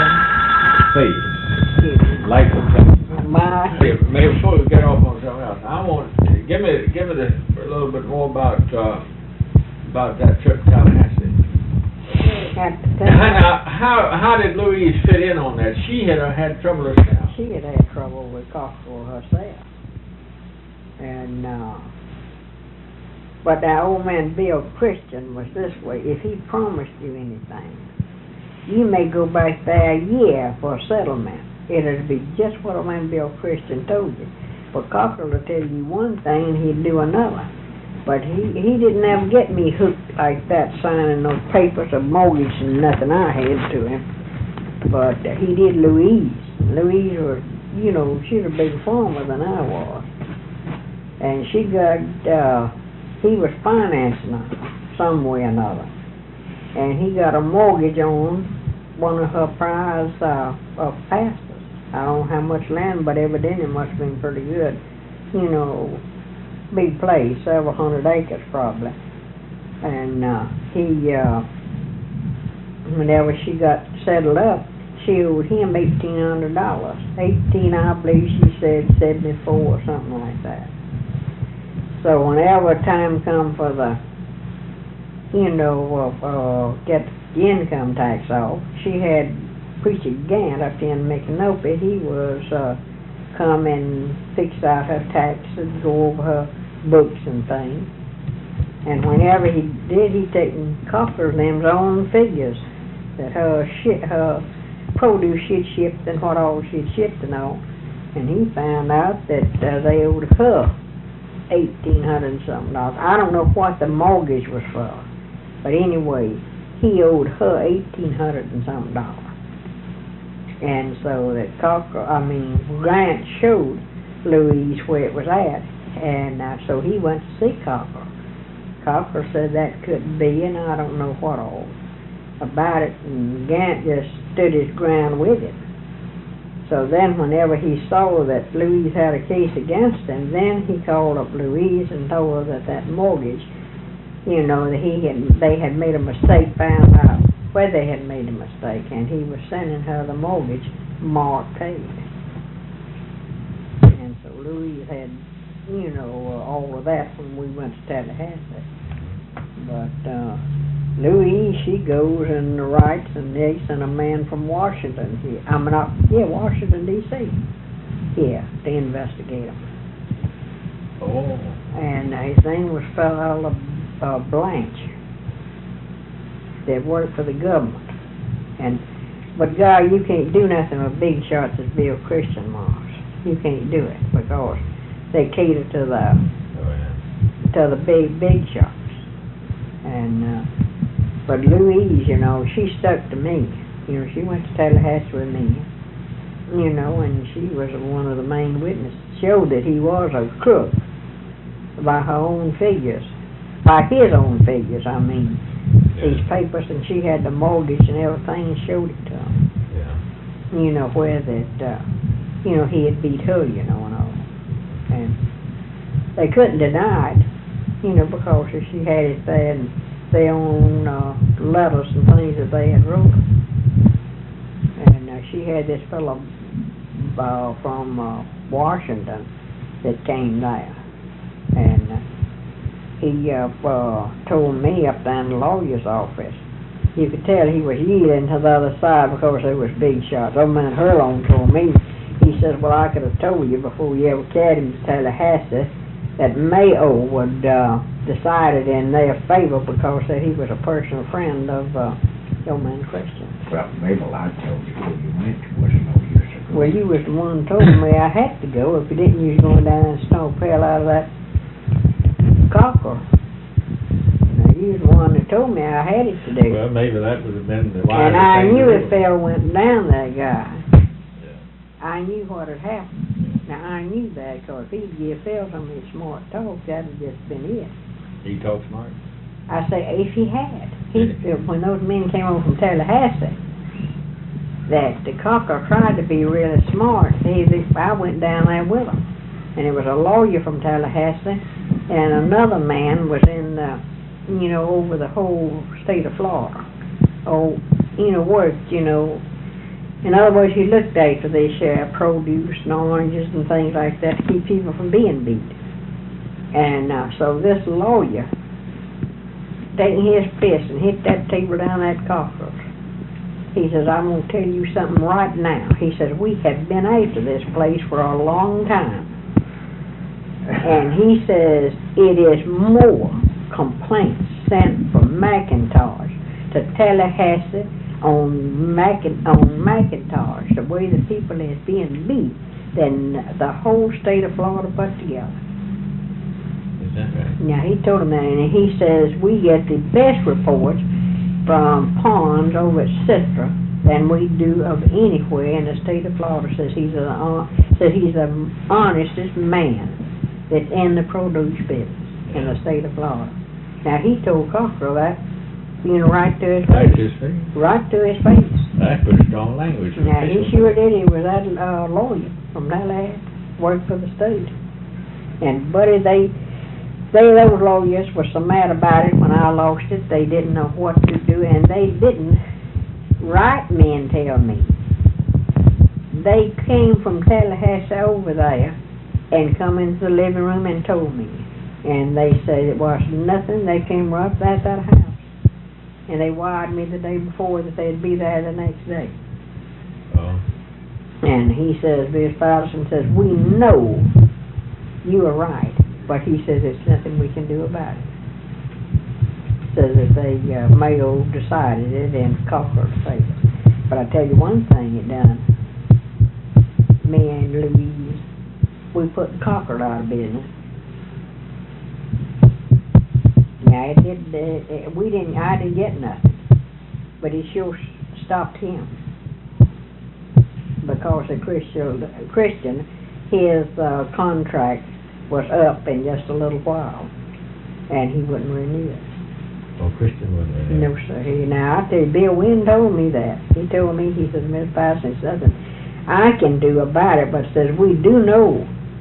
face, like the thing. My... Hey, maybe before we get off on something else, I want, give me, give me the, a little bit more about, uh, about that trip to Tallahassee. Had to tell Now, you. now, how, how did Louise fit in on that? She had, uh, had trouble herself. She had had trouble with Cockrell herself. And, uh, but that old man Bill Christian was this way, if he promised you anything, you may go back there a year for a settlement. It'll be just what old man Bill Christian told you. But Cockrell will tell you one thing and he'd do another. But he, he didn't ever get me hooked like that, signing no papers or mortgage and nothing I had to him. But uh, he did Louise. Louise was, you know, she was a bigger farmer than I was. And she got, uh, he was financing her some way or another. And he got a mortgage on one of her prize uh, uh, pastors. I don't know how much land, but evidently it must have been pretty good. You know, big place, several hundred acres probably. And uh, he, uh, whenever she got settled up, she owed him eighteen hundred dollars. Eighteen, I believe she said seventy-four or something like that. So whenever time come for the, you know, uh, uh, get the income tax off, she had Preacher Gant up there in Micanopy. He was uh, come and fix out her taxes, go over her books and things. And whenever he did, he taken Cockrell's name's own figures that her shit, her produce she'd shipped and what all she'd shipped and all. And he found out that uh, they owed her eighteen hundred and something dollars. I don't know what the mortgage was for, but anyway, he owed her eighteen hundred and something dollars. And so that Cocker, I mean, Grant showed Louise where it was at, and uh, so he went to see Cocker. Cocker said that couldn't be, and I don't know what all about it, and Grant just stood his ground with it. So then whenever he saw that Louise had a case against him, then he called up Louise and told her that that mortgage, you know, that he had, they had made a mistake, found out where they had made a mistake, and he was sending her the mortgage Mark paid. And so Louise had, you know, uh, all of that when we went to Tallahassee. But uh, Louise, she goes and writes, and they sent a man from Washington here. I'm not, yeah, Washington, D C here to investigate him. Oh. And uh, his name was fellow uh, Blanche. That worked for the government. And but God, you can't do nothing with big shots as Bill Christian was. You can't do it because they cater to the Oh, yeah. to the big big shots. And uh, but Louise, you know, she stuck to me. You know, she went to Tallahassee with me. You know, and she was one of the main witnesses. Showed that he was a crook by her own figures, by his own figures. I mean. These papers, and she had the mortgage and everything, and showed it to him. Yeah. You know, where that, uh, you know, he had beat her, you know, and all. And they couldn't deny it, you know, because she had it there, and their own uh, letters and things that they had wrote. And uh, she had this fellow uh, from uh, Washington that came there. And uh, he uh, uh, told me up there in the lawyer's office. You could tell he was yielding to the other side because there was big shots. Old man Hurlong told me, he says, well, I could have told you before you ever carried him to Tallahassee that Mayo would uh, decided in their favor because that he was a personal friend of uh, old man Christian. Well, Mabel, I told you who you went to was no use ago. Well, you was the one who told me I had to go. If you didn't, you was going down and snow pale out of that Cocker. Now, you was the one that told me I had it to do. Well, maybe that would have been the wisest And I thing knew to if do. Phil went down that guy. Yeah. I knew what had happened. Now, I knew that because if he'd give Phil some of his smart talk, that would just been it. He talked smart. I say, if he had. He, when those men came over from Tallahassee, that the Cocker tried to be really smart. He, I went down there with him. And it was a lawyer from Tallahassee, and another man was in, uh, you know, over the whole state of Florida. Oh, you know, worked, you know. In other words, he looked after this uh, produce and oranges and things like that to keep people from being beat. And uh, so this lawyer, taking his fist and hit that table down that Cocker. He says, I'm going to tell you something right now. He says, we have been after this place for a long time. And he says, it is more complaints sent from McIntosh to Tallahassee on, Mac on McIntosh, the way the people is being beat, than the whole state of Florida put together. Is that right? Now, he told him that, and he says, we get the best reports from ponds over at Citra than we do of anywhere in the state of Florida. Says he's a, uh, says he's the honestest man that's in the produce business in the state of Florida. Now, he told Cockrell that, you know, right to his Right face. to his face. Right to his face. That's pretty strong language. Now, he sure did. He was that uh, lawyer from Tallahassee, worked for the state. And, buddy, they, they, those lawyers were so mad about it when I lost it, they didn't know what to do, and they didn't write me and tell me. They came from Tallahassee over there and come into the living room and told me. And they said it was nothing. They came right out that house. And they wired me the day before that they'd be there the next day. Oh. And he says, Bill Patterson says, we know you are right, but he says there's nothing we can do about it. Says that they uh, Mayo decided it in Cocker's favor. But I tell you one thing it done. Me and Louise, we put Cocker out of business. Now it did. It, it, we didn't. I didn't get nothing. but he sure stopped him. Because the Christian, Christian his uh, contract was up in just a little while, and he wouldn't renew it. Oh, Christian wouldn't renew it? No, sir. He, now, I tell you, Bill Wynn told me that. He told me, he said, Miss Patterson, there's nothing I can do about it, but says, we do know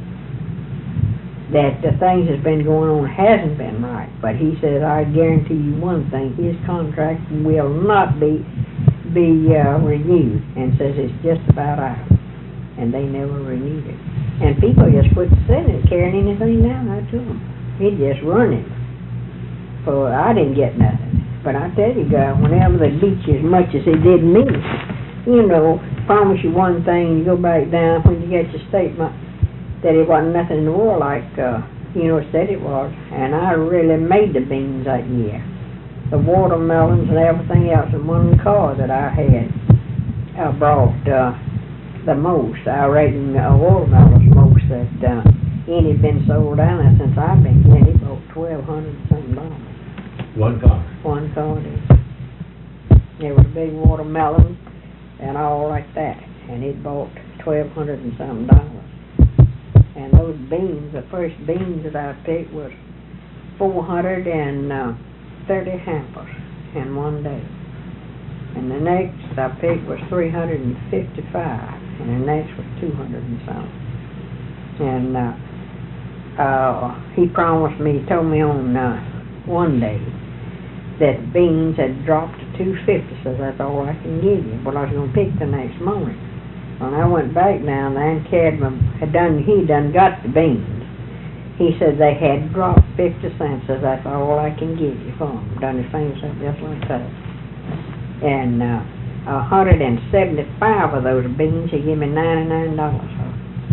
that the things that's been going on hasn't been right. But he says, I guarantee you one thing, his contract will not be be uh, renewed, and says it's just about out. And they never renewed it. And people just quit sitting and carrying anything down there to them. He just running. For I didn't get nothing. But I tell you, God, whenever they beat you as much as they did me, you know, promise you one thing, you go back down when you get your statement that it wasn't nothing in the world like, uh, you know, it said it was. And I really made the beans that year. The watermelons and everything else in one car that I had, I brought uh, the most. I reckon uh, watermelons most that uh, any been sold down there since I've been here. He bought twelve hundred something dollars. One car? One car did. There was a big watermelon and all like that, and it bought twelve hundred and something dollars. And those beans, the first beans that I picked was four hundred and uh, thirty hampers in one day. And the next I picked was three hundred fifty-five, and the next was two hundred and something. And uh, uh, he promised me, he told me on uh, one day that beans had dropped to two fifty, so that's all I can give you. But I was going to pick the next morning. When I went back down there, and Cadman had done, he done got the beans. He said they had dropped fifty cents, so that's all I can give you for them. Done his fingers up just like that. And uh, one hundred seventy-five of those beans, he gave me ninety-nine dollars for.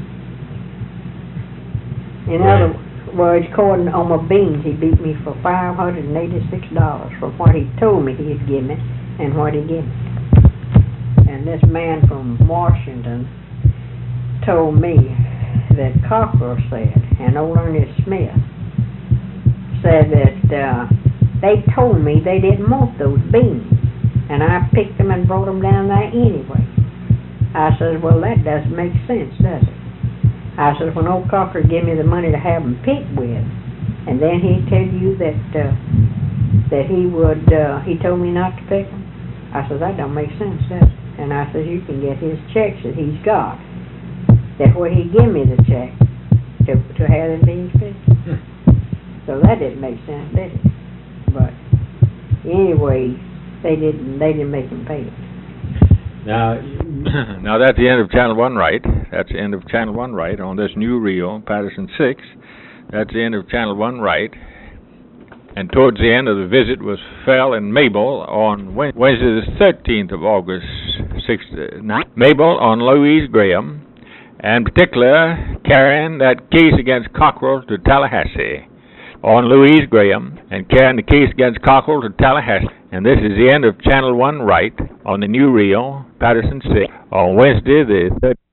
In other words, according on my beans, he beat me for five hundred eighty-six dollars for what he told me he'd give me and what he gave me. And this man from Washington told me that Cockrell said, and old Ernest Smith said that uh, they told me they didn't want those beans, and I picked them and brought them down there anyway. I said, well, that doesn't make sense, does it? I said, when old Cockrell gave me the money to have them picked with, and then he'd tell you that uh, that he would, uh, he told me not to pick them. I said, that don't make sense, does it? And I said, you can get his checks that he's got. That where he give me the check to to have them beans picked. So that didn't make sense, did it? But anyway, they didn't they didn't make him pay it. Now, now that's the end of Channel One Right. That's the end of Channel One Right on this new reel, Patterson six. That's the end of Channel One Right. And towards the end of the visit was Fell and Mabel on Wednesday the thirteenth of August, six, nine. Mabel on Louise Graham, and particular carrying that case against Cockrell to Tallahassee. On Louise Graham, and carrying the case against Cockrell to Tallahassee. And this is the end of Channel One Right on the new reel, Patterson six, on Wednesday the thirteenth.